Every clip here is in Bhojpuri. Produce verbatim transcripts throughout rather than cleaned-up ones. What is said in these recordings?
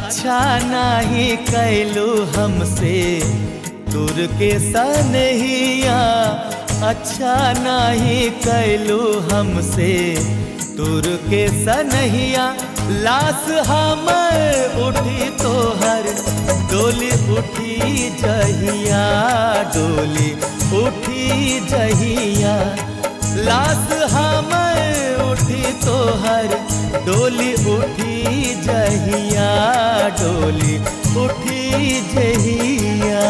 अच्छा नाही कैलू हमसे दूर के सनहिया, अच्छा नाही कैलू हमसे दूर के सनहिया। लाश हमर उठी तोहर डोली उठी जहिया, डोली उठी जहिया। लाश हमर उठी तोहर डोली उठी जहिया, डोली उठी जहिया।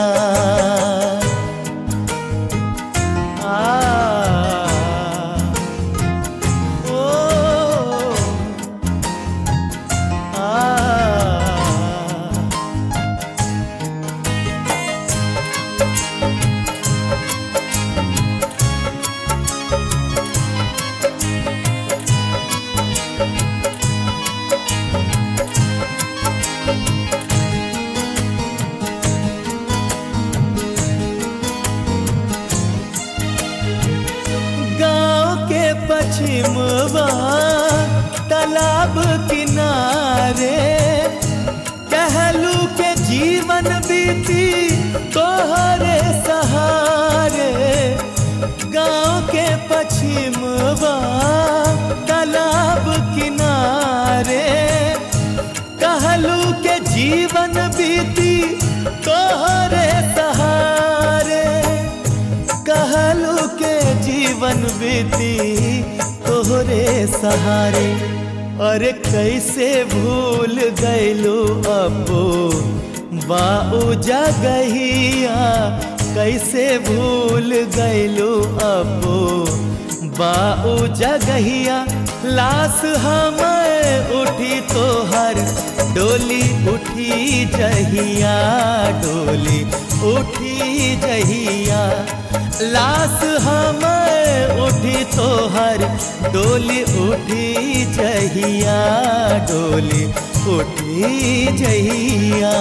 पश्चिमवा तालाब किनारे कहलू के जीवन बीती तोहरे सहारे। गाँव के पश्चिमवा तालाब किनारे कहलू के जीवन बीती तोहरे सहारे। कहलू के जीवन बीती तोहरे सहारे। अरे कैसे भूल गैलू अबो बाऊ जगहिया, कैसे भूल गैलू अबो बाऊ जगहिया। लाश हमर उठी तोहर डोली उठी जहिया, डोली उठी जहिया। लाश हमर उठी तोहर डोली उठी जहिया, डोली उठी जहिया।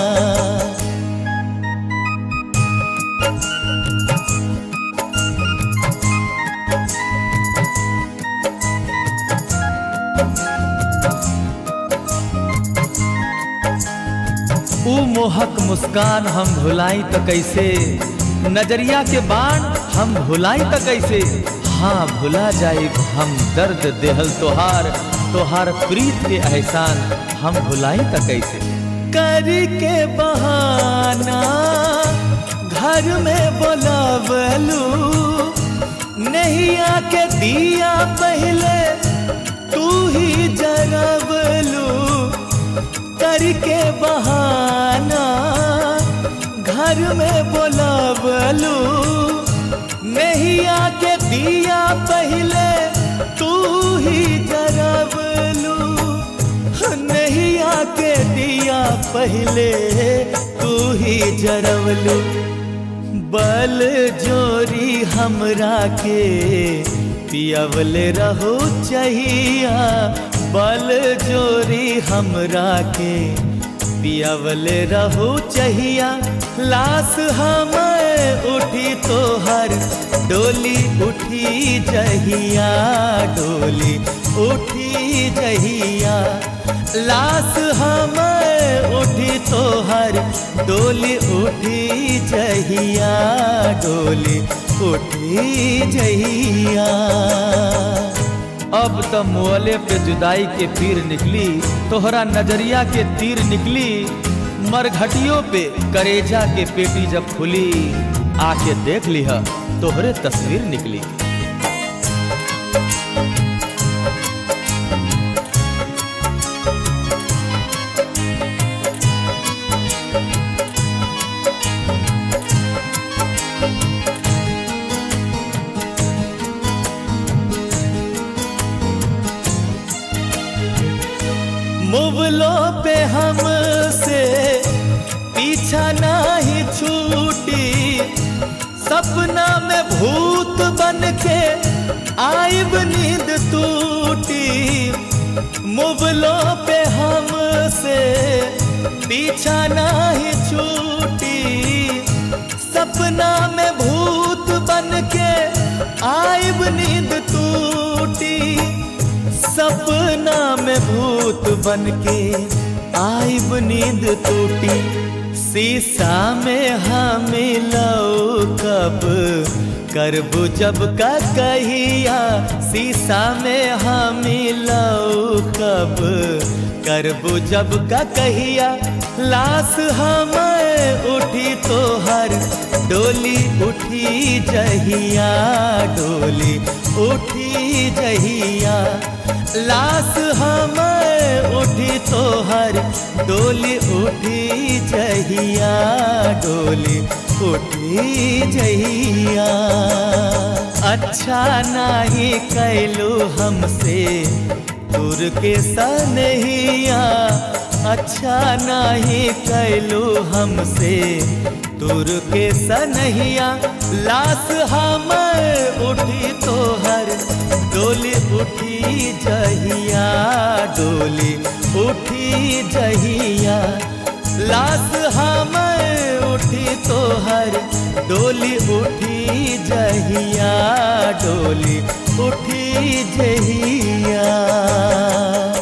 ऊ मोहक मुस्कान हम भुलाई त कैसे, नजरिया के बाण हम भुलाई त कैसे। हाँ भुला जाए हम दर्द देहल तोहार, तोहार प्रीत के एहसान हम भुलाई त कैसे। करी के बहाना घर में बोलावलू, नहीं आके दिया पहले तू ही जरवलू। करके बहाना घर में बोलावलू, नहीं आके दिया पहले तू ही जरवलू। नहीं आके दिया पहले तू ही जरवलू। बल जोरी हमरा के पियावले रहो चाहिया, बल जोरी हमरा के पियावले रहो चाहिया। लाश हमर उठी तोहर डोली उठी जहिया, डोली उठी जहिया। लाश हमर उठी तोहर डोली उठी जहिया, डोली उठी जहिया। अब त मुअले पे जुदाई के पीर निकली, तोहरा नजरिया के तीर निकली। मरघटियों पे करेजा के पेटी जब खुली, आके देख लिहा तोहरे तस्वीर निकली। मुवलो पे हमसे पीछा नहीं छूटी, सपना में भूत बन के आइब नींद टूटी। मुवलो पे हमसे पीछा नहीं छूटी, सपना में भूत बन के आइब नींद टूटी। सपना में भूत बन के आइब नींद टूटी शीशा में हमें कब करबू जब का कहिया शीशा में हमें कब करबू जब का कहिया लाश हमें उठी तो हर डोली उठी जहिया डोली उठी जहिया लाश हमें उठी तो हर डोली उठी जहिया डोली उठी जहिया। अच्छा नहीं कैलू हमसे दूर के सनहिया अच्छा नहीं कैलू हमसे दूर के सनहिया लाश हमें उठी तो हर डोली उठी जहिया डोली उठी जहिया लाश हमें उठी तो हर डोली उठी जहिया डोली उठी जहिया।